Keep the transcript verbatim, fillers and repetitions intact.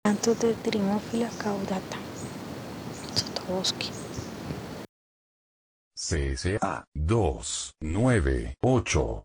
Cantos de Trimófila caudata. Sotobosque. C S A dos nueve ocho